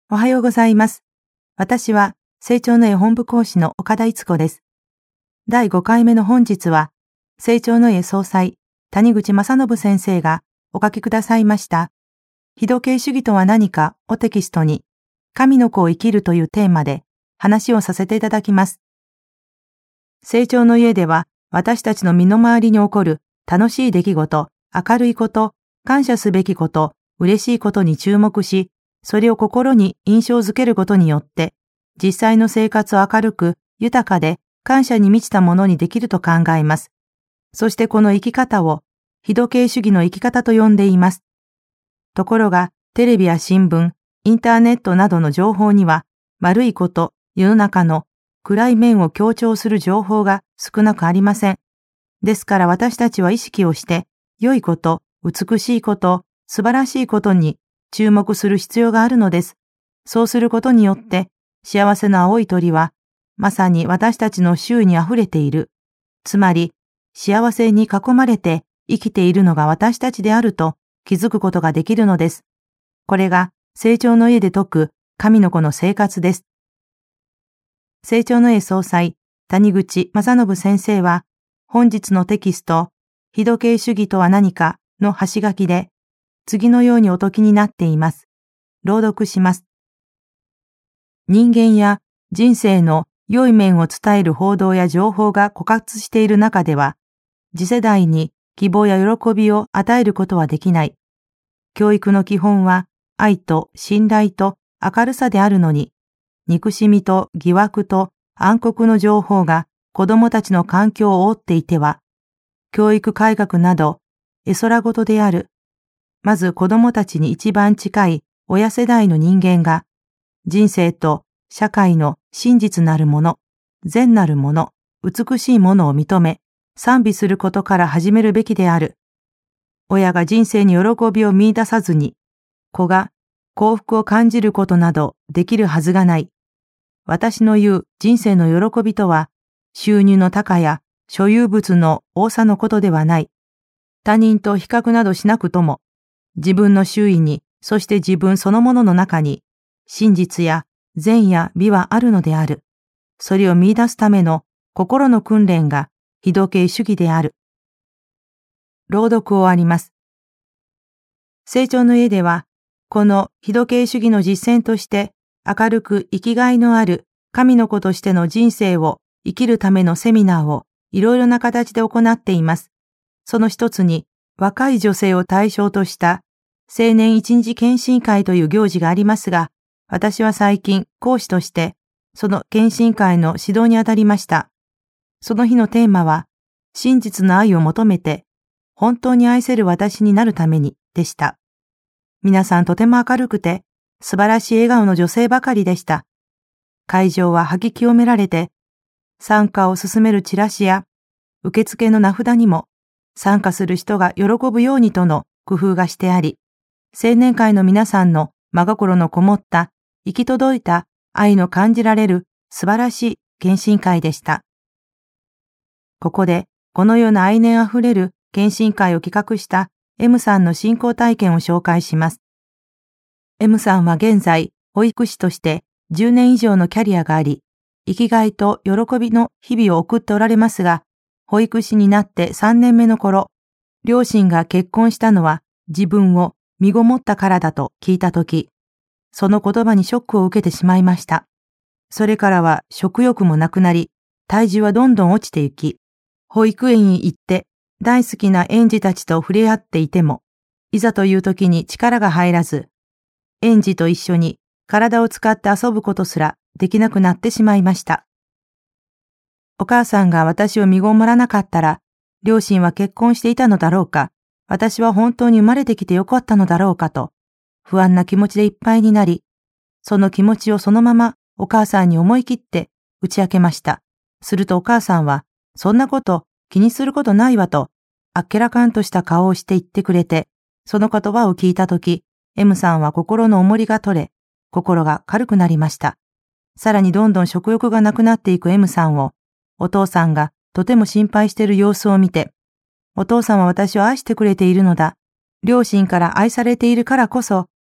おはようございます。私は成長の家本部講師の岡田逸子です。第5回目の本日は、成長の家総裁、谷口正信先生がお書きくださいました、非道形主義とは何かをテキストに、神の子を生きるというテーマで話をさせていただきます。成長の家では、私たちの身の回りに起こる楽しい出来事、明るいこと、感謝すべきこと、嬉しいことに注目し、それを心に印象づけることによって、実際の生活を明るく、豊かで、感謝に満ちたものにできると考えます。そしてこの生き方を、非道形主義の生き方と呼んでいます。ところが、テレビや新聞、インターネットなどの情報には、悪いこと、世の中の暗い面を強調する情報が少なくありません。ですから私たちは意識をして、良いこと、美しいこと、素晴らしいことに注目する必要があるのです。そうすることによって、幸せの青い鳥は、まさに私たちの周囲に溢れている。つまり、幸せに囲まれて生きているのが私たちであると気づくことができるのです。これが成長の家で説く神の子の生活です。成長の家総裁、谷口正信先生は、本日のテキスト、非道形主義とは何かの端書きで、次のようにお説きになっています。朗読します。人間や人生の良い面を伝える報道や情報が枯渇している中では、次世代に希望や喜びを与えることはできない。教育の基本は愛と信頼と明るさであるのに、憎しみと疑惑と暗黒の情報が子供たちの環境を覆っていては、教育改革など絵空事である。まず子供たちに一番近い親世代の人間が、人生と社会の真実なるもの、善なるもの、美しいものを認め、賛美することから始めるべきである。親が人生に喜びを見出さずに、子が幸福を感じることなどできるはずがない。私の言う人生の喜びとは、収入の高や所有物の多さのことではない。他人と比較などしなくとも、自分の周囲に、そして自分そのものの中に、真実や善や美はあるのである。それを見出すための心の訓練が非道形主義である。朗読を終わります。成長の家では、この非道形主義の実践として、明るく生きがいのある神の子としての人生を生きるためのセミナーをいろいろな形で行っています。その一つに、若い女性を対象とした青年一日検診会という行事がありますが、私は最近講師としてその検診会の指導にあたりました。その日のテーマは、真実の愛を求めて本当に愛せる私になるためにでした。皆さんとても明るくて素晴らしい笑顔の女性ばかりでした。会場は吐き清められて、参加を勧めるチラシや受付の名札にも参加する人が喜ぶようにとの工夫がしてあり、青年会の皆さんの真心のこもった行き届いた愛の感じられる素晴らしい検診会でした。ここでこのような愛念あふれる検診会を企画した M さんの信仰体験を紹介します。M さんは現在保育士として10年以上のキャリアがあり、生きがいと喜びの日々を送っておられますが、保育士になって3年目の頃、両親が結婚したのは自分を身ごもったからだと聞いたとき、その言葉にショックを受けてしまいました。それからは食欲もなくなり、体重はどんどん落ちてゆき、保育園に行って大好きな園児たちと触れ合っていても、いざという時に力が入らず、園児と一緒に体を使って遊ぶことすらできなくなってしまいました。お母さんが私を身ごもらなかったら、両親は結婚していたのだろうか、私は本当に生まれてきてよかったのだろうかと、不安な気持ちでいっぱいになり、その気持ちをそのままお母さんに思い切って打ち明けました。するとお母さんは、そんなこと気にすることないわと、あっけらかんとした顔をして言ってくれて、その言葉を聞いたとき、M さんは心の重りが取れ、心が軽くなりました。さらにどんどん食欲がなくなっていく M さんを、お父さんがとても心配している様子を見て、お父さんは私を愛してくれているのだ。両親から愛されているからこそ、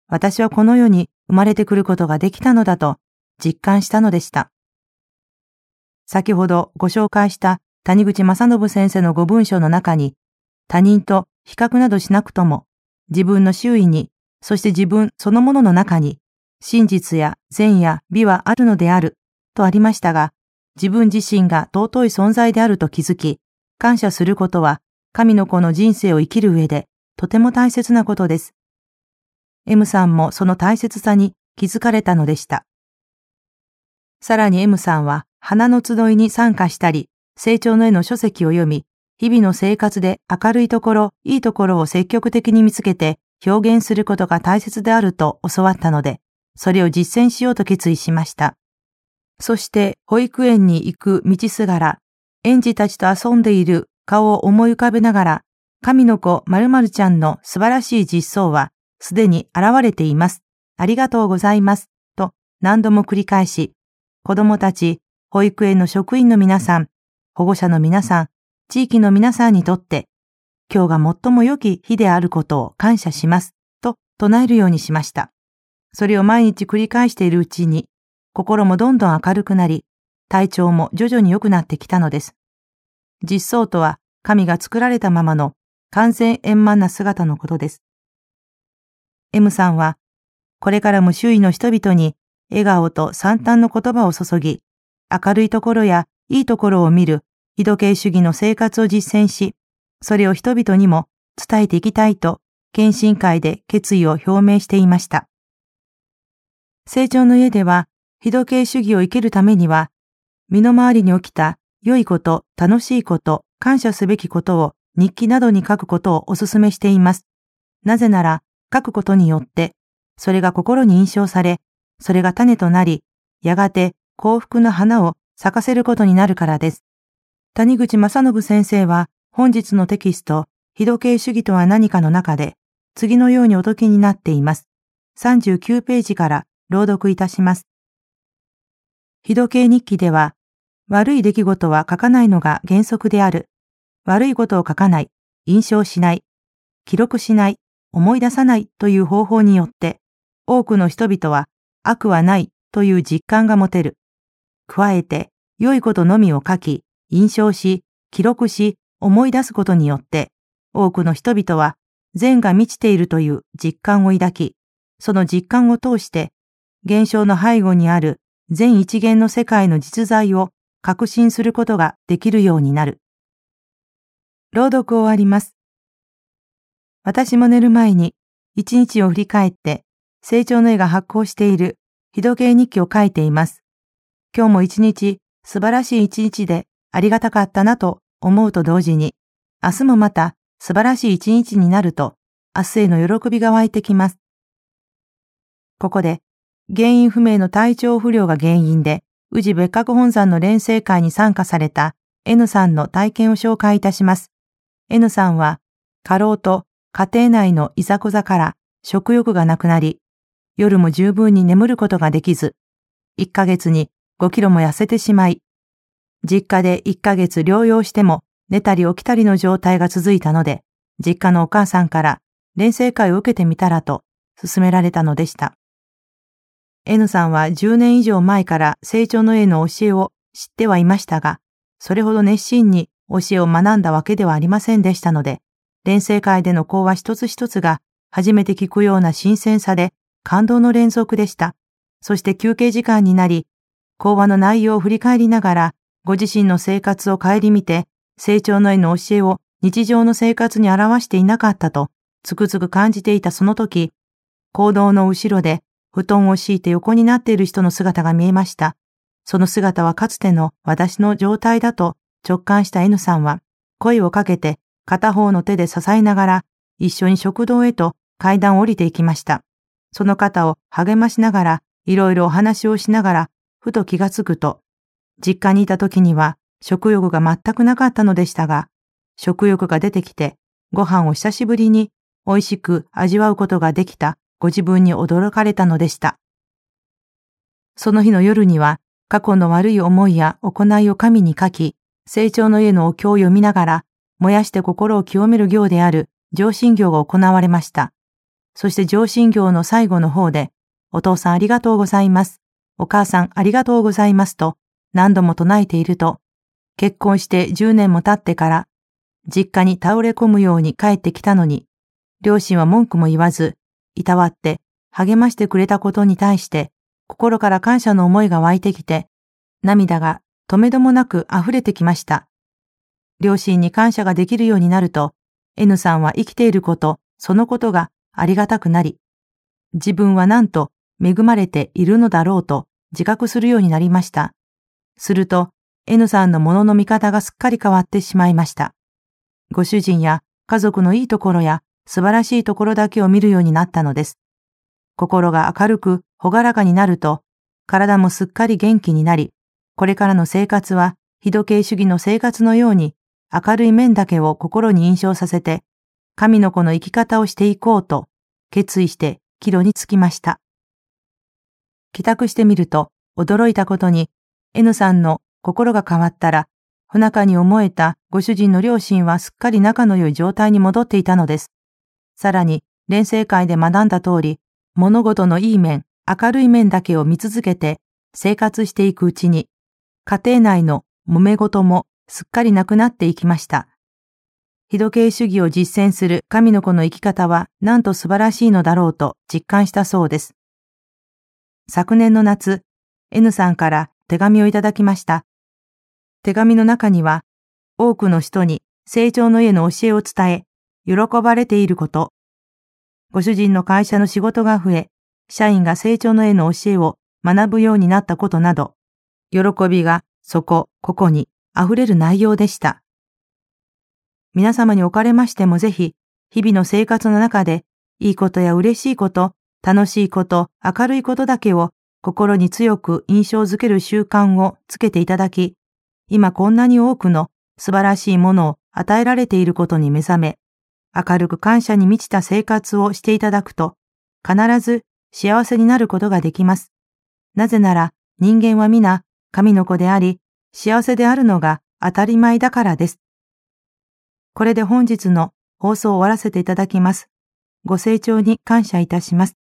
私はこの世に生まれてくることができたのだと実感したのでした。先ほどご紹介した谷口正信先生のご文章の中に、他人と比較などしなくとも、自分の周囲に、そして自分そのものの中に、真実や善や美はあるのである、とありましたが、自分自身が尊い存在であると気づき、感謝することは、神の子の人生を生きる上で、とても大切なことです。M さんもその大切さに気づかれたのでした。さらに M さんは、花の集いに参加したり、成長の絵の書籍を読み、日々の生活で明るいところ、いいところを積極的に見つけて表現することが大切であると教わったので、それを実践しようと決意しました。そして保育園に行く道すがら、園児たちと遊んでいる顔を思い浮かべながら、神の子〇〇ちゃんの素晴らしい実相はすでに現れています。ありがとうございます。と何度も繰り返し、子供たち、保育園の職員の皆さん、保護者の皆さん、地域の皆さんにとって、今日が最も良き日であることを感謝します、と唱えるようにしました。それを毎日繰り返しているうちに、心もどんどん明るくなり、体調も徐々に良くなってきたのです。実相とは、神が作られたままの完全円満な姿のことです。M さんは、これからも周囲の人々に笑顔と惨憺の言葉を注ぎ、明るいところやいいところを見る日時計主義の生活を実践し、それを人々にも伝えていきたいと、献身会で決意を表明していました。成長の家では、日時計主義を生きるためには、身の回りに起きた良いこと、楽しいこと、感謝すべきことを日記などに書くことをお勧めしています。なぜなら、書くことによって、それが心に印象され、それが種となり、やがて幸福の花を咲かせることになるからです。谷口正信先生は本日のテキスト、日時計主義とは何かの中で、次のようにお説きになっています。39ページから朗読いたします。日時計日記では、悪い出来事は書かないのが原則である。悪いことを書かない、印象しない、記録しない、思い出さないという方法によって、多くの人々は悪はないという実感が持てる。加えて、良いことのみを書き、印象し、記録し、思い出すことによって、多くの人々は善が満ちているという実感を抱き、その実感を通して、現象の背後にある全一元の世界の実在を確信することができるようになる。朗読を終わります。私も寝る前に、一日を振り返って、成長の絵が発行している日時計日記を書いています。今日も一日、素晴らしい一日でありがたかったなと思うと同時に、明日もまた素晴らしい一日になると、明日への喜びが湧いてきます。ここで、原因不明の体調不良が原因で、宇治別格本山の錬成会に参加された N さんの体験を紹介いたします。N さんは、過労と家庭内のいざこざから食欲がなくなり、夜も十分に眠ることができず、1ヶ月に5キロも痩せてしまい、実家で1ヶ月療養しても寝たり起きたりの状態が続いたので、実家のお母さんから錬成会を受けてみたらと勧められたのでした。N さんは10年以上前から成長の絵の教えを知ってはいましたが、それほど熱心に教えを学んだわけではありませんでしたので、錬成会での講話一つ一つが初めて聞くような新鮮さで感動の連続でした。そして休憩時間になり、講話の内容を振り返りながら、ご自身の生活を顧みて、成長の絵の教えを日常の生活に表していなかったと、つくづく感じていたその時、講堂の後ろで布団を敷いて横になっている人の姿が見えました。その姿はかつての私の状態だと直感した N さんは、声をかけて片方の手で支えながら、一緒に食堂へと階段を降りていきました。その方を励ましながら、いろいろお話をしながら、ふと気がつくと、実家にいた時には食欲が全くなかったのでしたが、食欲が出てきて、ご飯を久しぶりに美味しく味わうことができたご自分に驚かれたのでした。その日の夜には、過去の悪い思いや行いを神に書き、成長の家のお経を読みながら、燃やして心を清める行である上心経が行われました。 そして上信行の最後の方で、お父さんありがとうございます。お母さんありがとうございますと何度も唱えていると、結婚して10年も経ってから、実家に倒れ込むように帰ってきたのに、両親は文句も言わず、いたわって励ましてくれたことに対して、心から感謝の思いが湧いてきて、涙がとめどもなく溢れてきました。両親に感謝ができるようになると、N さんは生きていること、そのことがありがたくなり、自分はなんと恵まれているのだろうと自覚するようになりました。すると、N さんのものの見方がすっかり変わってしまいました。ご主人や家族のいいところや素晴らしいところだけを見るようになったのです。心が明るく朗らかになると、体もすっかり元気になり、これからの生活は非時計主義の生活のように明るい面だけを心に印象させて、神の子の生き方をしていこうと決意して帰路につきました。帰宅してみると驚いたことに、N さんの心が変わったら、不仲に思えたご主人の両親はすっかり仲の良い状態に戻っていたのです。さらに、錬成会で学んだ通り、物事のいい面、明るい面だけを見続けて生活していくうちに、家庭内の揉め事もすっかりなくなっていきました。非時計主義を実践する神の子の生き方はなんと素晴らしいのだろうと実感したそうです。昨年の夏、N さんから手紙をいただきました。手紙の中には、多くの人に成長の家の教えを伝え、喜ばれていること、ご主人の会社の仕事が増え、社員が成長の家の教えを学ぶようになったことなど、喜びがここに溢れる内容でした。皆様におかれましてもぜひ、日々の生活の中で、いいことや嬉しいこと、楽しいこと、明るいことだけを心に強く印象づける習慣をつけていただき、今こんなに多くの素晴らしいものを与えられていることに目覚め、明るく感謝に満ちた生活をしていただくと、必ず幸せになることができます。なぜなら人間は皆神の子であり、幸せであるのが当たり前だからです。これで本日の放送を終わらせていただきます。ご清聴に感謝いたします。